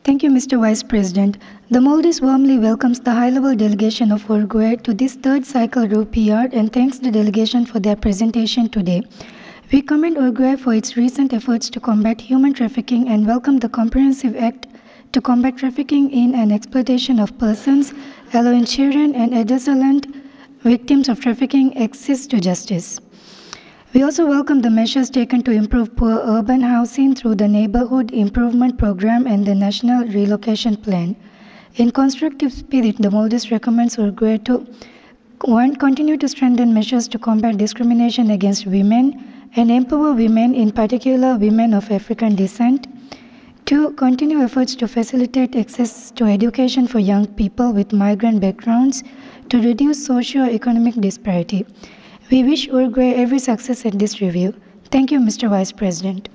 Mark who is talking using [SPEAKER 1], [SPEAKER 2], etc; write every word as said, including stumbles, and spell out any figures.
[SPEAKER 1] Thank you, Mister Vice President. The Maldives warmly welcomes the high-level delegation of Uruguay to this third cycle R U P R and thanks the delegation for their presentation today. We commend Uruguay for its recent efforts to combat human trafficking and welcome the comprehensive act to combat trafficking in and exploitation of persons, allowing children and adolescent victims of trafficking access to justice. We also welcome the measures taken to improve poor urban housing through the Neighborhood Improvement Program and the National Relocation Plan. In constructive spirit, the Maldives recommends Uruguay to one, continue to strengthen measures to combat discrimination against women and empower women, in particular women of African descent. Two, continue efforts to facilitate access to education for young people with migrant backgrounds to reduce socio-economic disparity. We wish Uruguay every success at this review. Thank you, Mister Vice President.